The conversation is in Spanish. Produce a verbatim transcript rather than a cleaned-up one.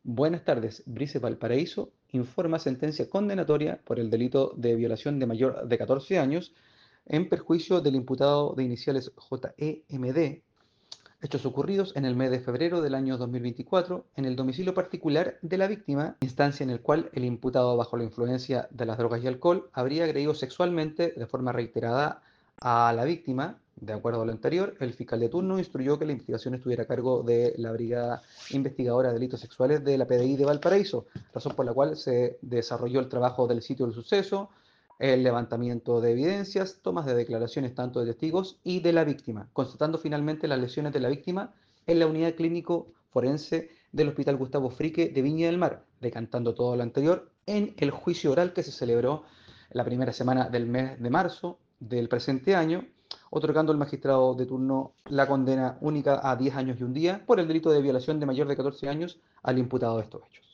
Buenas tardes. Brice Valparaíso informa sentencia condenatoria por el delito de violación de mayor de catorce años en perjuicio del imputado de iniciales J E M D, hechos ocurridos en el mes de febrero del año dos mil veinticuatro en el domicilio particular de la víctima, instancia en el cual el imputado bajo la influencia de las drogas y alcohol habría agredido sexualmente de forma reiterada a la víctima. De acuerdo a lo anterior, el fiscal de turno instruyó que la investigación estuviera a cargo de la Brigada Investigadora de Delitos Sexuales de la P D I de Valparaíso, razón por la cual se desarrolló el trabajo del sitio del suceso, el levantamiento de evidencias, tomas de declaraciones tanto de testigos y de la víctima, constatando finalmente las lesiones de la víctima en la unidad clínico forense del Hospital Gustavo Frique de Viña del Mar, decantando todo lo anterior en el juicio oral que se celebró la primera semana del mes de marzo del presente año, otorgando al magistrado de turno la condena única a diez años y un día por el delito de violación de mayor de catorce años al imputado de estos hechos.